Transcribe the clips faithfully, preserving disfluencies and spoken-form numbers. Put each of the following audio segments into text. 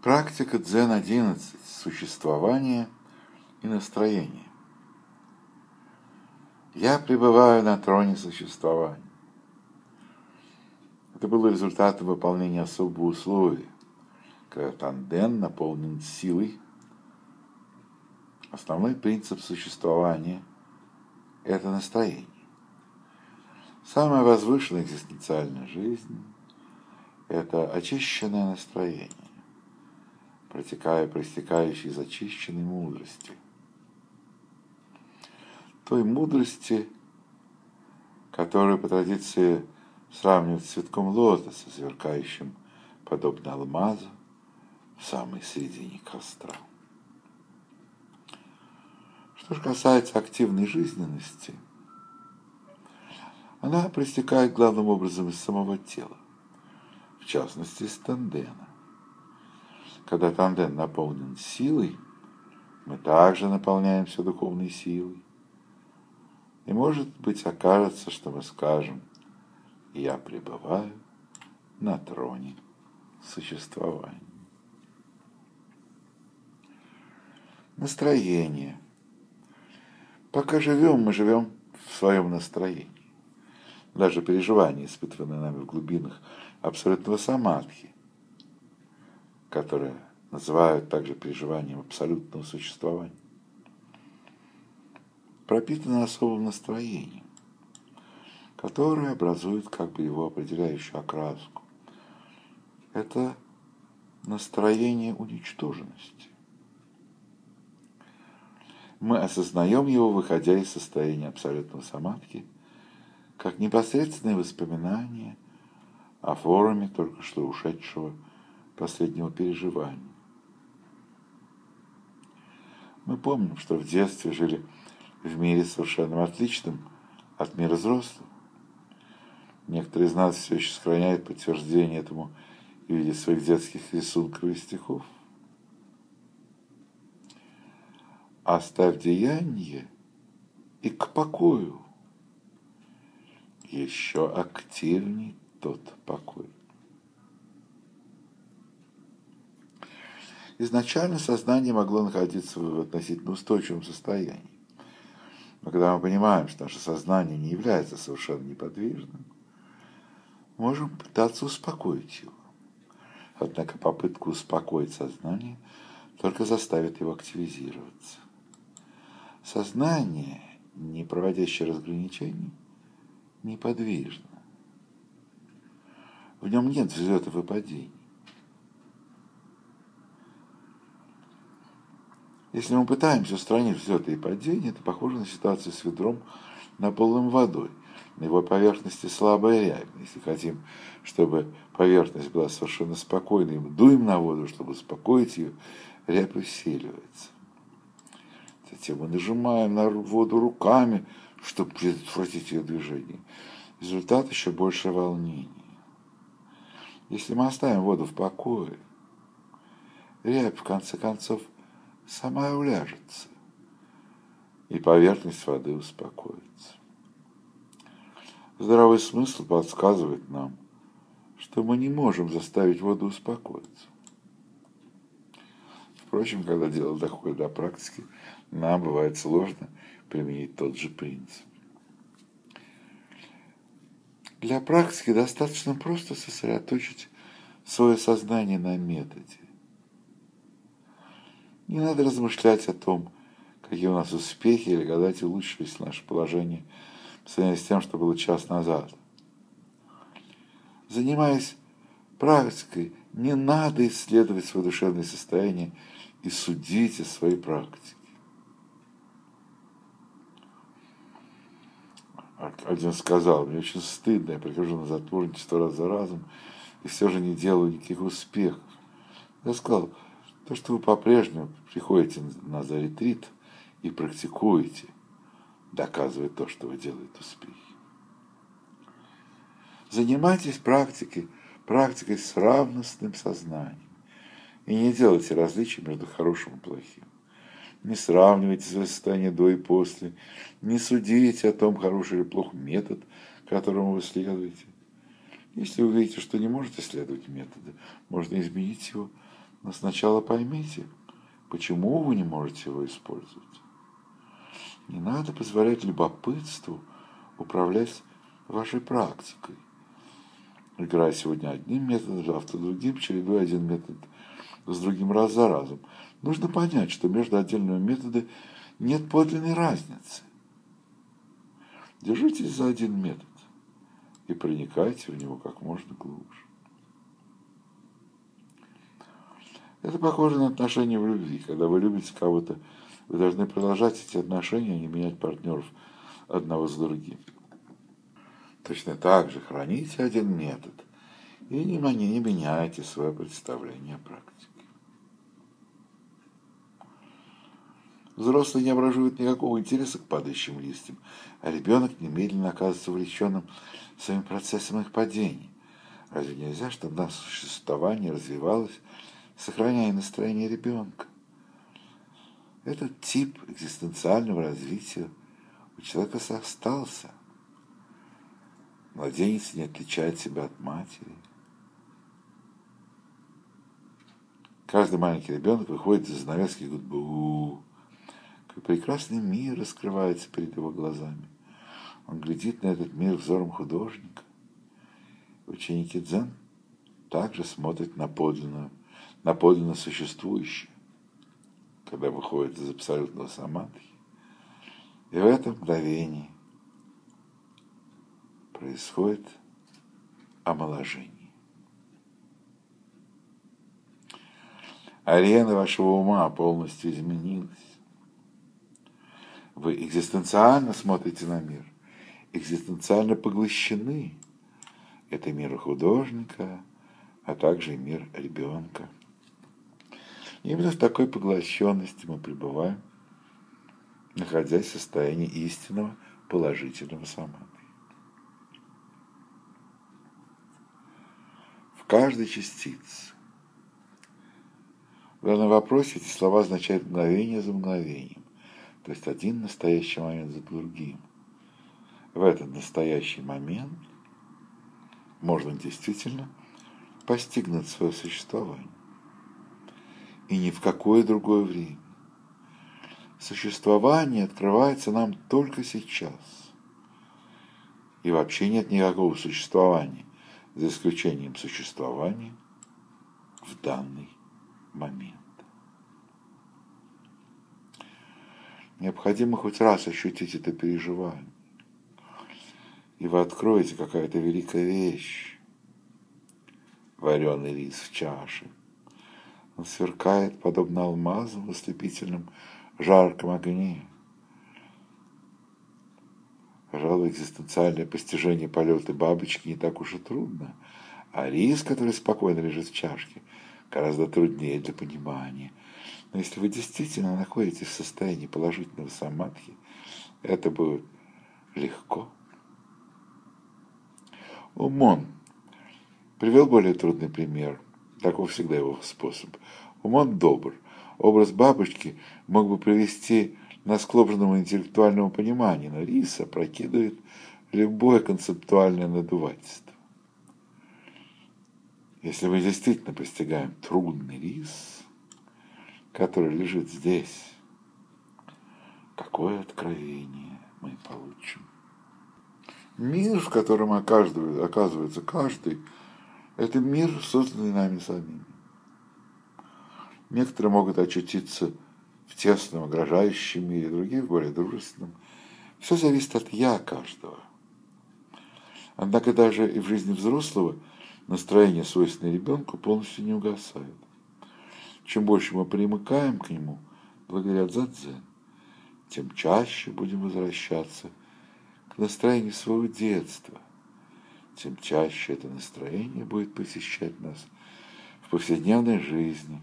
Практика дзен одиннадцать. Существование и настроение. Я пребываю на троне существования. Это было результатом выполнения особого условия, когда танден наполнен силой. Основной принцип существования – это настроение. Самая возвышенная экзистенциальная жизнь – это очищенное настроение, протекая, проистекающей из очищенной мудрости. Той мудрости, которую по традиции сравнивают с цветком лотоса, сверкающим, подобно алмазу, в самой середине костра. Что же касается активной жизненности, она проистекает главным образом из самого тела, в частности, из тандена. Когда танден наполнен силой, мы также наполняемся духовной силой. И, может быть, окажется, что мы скажем: «Я пребываю на троне существования». Настроение. Пока живем, мы живем в своем настроении. Даже переживания, испытанные нами в глубинах абсолютного самадхи, которое называют также переживанием абсолютного существования, пропитано особым настроением, которое образует как бы его определяющую окраску. Это настроение уничтоженности. Мы осознаем его, выходя из состояния абсолютного самадхи, как непосредственные воспоминания о форуме только что ушедшего последнего переживания. Мы помним, что в детстве жили в мире совершенно отличном от мира взрослого. Некоторые из нас все еще сохраняют подтверждение этому в виде своих детских рисунков и стихов. Оставь деяние и к покою. Еще активней тот покой. Изначально сознание могло находиться в относительно устойчивом состоянии. Но когда мы понимаем, что наше сознание не является совершенно неподвижным, можем пытаться успокоить его. Однако попытка успокоить сознание только заставит его активизироваться. Сознание, не проводящее разграничений, неподвижно. В нем нет взлетов и падений. Если мы пытаемся устранить взлеты и падения, это похоже на ситуацию с ведром, наполненным водой. На его поверхности слабая рябь. Если хотим, чтобы поверхность была совершенно спокойной, мы дуем на воду, чтобы успокоить ее, рябь усиливается. Затем мы нажимаем на воду руками, чтобы предотвратить ее движение. Результат еще больше волнения. Если мы оставим воду в покое, рябь, в конце концов, сама уляжется, и поверхность воды успокоится. Здравый смысл подсказывает нам, что мы не можем заставить воду успокоиться. Впрочем, когда дело доходит до практики, нам бывает сложно применить тот же принцип. Для практики достаточно просто сосредоточить свое сознание на методе. Не надо размышлять о том, какие у нас успехи, или гадать, улучшилось наше положение по сравнению с тем, что было час назад. Занимаясь практикой, не надо исследовать свое душевное состояние и судить о своей практике. Один сказал: мне очень стыдно, я прихожу на затворничество раз за разом и все же не делаю никаких успехов. Я сказал: то, что вы по-прежнему приходите на ретрит и практикуете, доказывает то, что вы делаете успехи. Занимайтесь практикой, практикой с равностным сознанием. И не делайте различий между хорошим и плохим. Не сравнивайте свое состояние до и после. Не судите о том, хороший или плохой метод, которому вы следуете. Если вы видите, что не можете следовать методу, можно изменить его Но сначала поймите, почему вы не можете его использовать. Не надо позволять любопытству управлять вашей практикой. Играя сегодня одним методом, завтра другим, чередуя один метод с другим раз за разом. Нужно понять, что между отдельными методами нет подлинной разницы. Держитесь за один метод и проникайте в него как можно глубже. Это похоже на отношения в любви. Когда вы любите кого-то, вы должны продолжать эти отношения, а не менять партнеров одного с другим. Точно так же храните один метод и не, не меняйте свое представление о практике. Взрослый не обнаруживает никакого интереса к падающим листьям, а ребенок немедленно оказывается увлеченным своим процессом их падения. Разве нельзя, чтобы наше существование развивалось, сохраняя настроение ребенка? Этот тип экзистенциального развития у человека остался. Младенец не отличает себя от матери. Каждый маленький ребенок выходит из занавески и говорит: «Бу!» Как прекрасный мир раскрывается перед его глазами. Он глядит на этот мир взором художника. Ученики дзен также смотрят на подлинную, на подлинно существующее, когда выходит из абсолютного самадхи. И в этом мгновении происходит омоложение. Арена вашего ума полностью изменилась. Вы экзистенциально смотрите на мир, экзистенциально поглощены. Это мир художника, а также мир ребенка. И именно в такой поглощенности мы пребываем, находясь в состоянии истинного положительного самадхи. В каждой частице. В данном вопросе эти слова означают мгновение за мгновением, то есть один настоящий момент за другим. В этот настоящий момент можно действительно постигнуть свое существование. И ни в какое другое время. Существование открывается нам только сейчас. И вообще нет никакого существования, за исключением существования в данный момент. Необходимо хоть раз ощутить это переживание. И вы откроете какая-то великая вещь. Вареный рис в чаше. Он сверкает, подобно алмазам в ослепительном жарком огне. Пожалуй, экзистенциальное постижение полета бабочки не так уж и трудно, а рис, который спокойно лежит в чашке, гораздо труднее для понимания. Но если вы действительно находитесь в состоянии положительного самадхи, это будет легко. Умон привел более трудный пример. Таков всегда его способ. Умон добр. Образ бабочки мог бы привести нас к ложному интеллектуальному пониманию, но рис опрокидывает любое концептуальное надувательство. Если мы действительно постигаем трудный рис, который лежит здесь, какое откровение мы получим. Мир, в котором оказывается каждый, это мир, созданный нами самими. Некоторые могут очутиться в тесном, угрожающем мире, другие в более дружественном. Все зависит от «я» каждого. Однако даже и в жизни взрослого настроение, свойственное ребенку, полностью не угасает. Чем больше мы примыкаем к нему, благодаря дзен, тем чаще будем возвращаться к настроению своего детства, тем чаще это настроение будет посещать нас в повседневной жизни.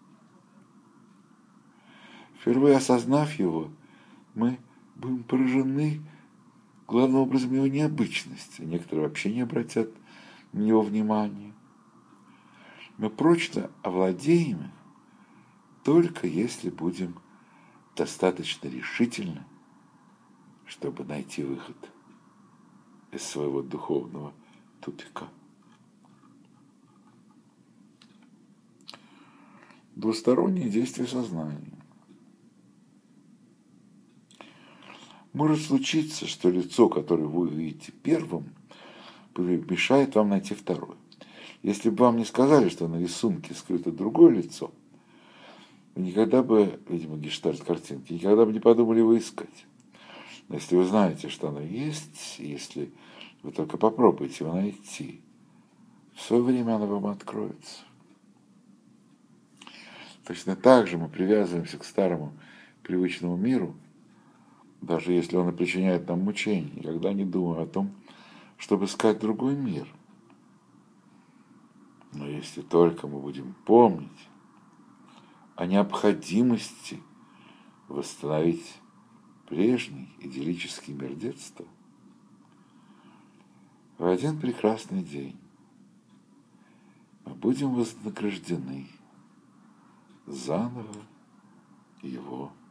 Впервые осознав его, мы будем поражены главным образом его необычности. Некоторые вообще не обратят на него внимания. Мы прочно овладеем им, только если будем достаточно решительны, чтобы найти выход из своего духовного тупика. двустороннее действие сознания. Может случиться, что лицо, которое вы увидите первым, мешает вам найти второе. Если бы вам не сказали, что на рисунке скрыто другое лицо, вы никогда бы, видимо, гештальт картинки, никогда бы не подумали его искать. Но если вы знаете, что оно есть, если вы только попробуете его найти, в свое время оно вам откроется. Точно так же мы привязываемся к старому привычному миру, даже если он и причиняет нам мучения, никогда не думая о том, чтобы искать другой мир. Но если только мы будем помнить о необходимости восстановить прежний идиллический мир детства, в один прекрасный день мы будем вознаграждены заново его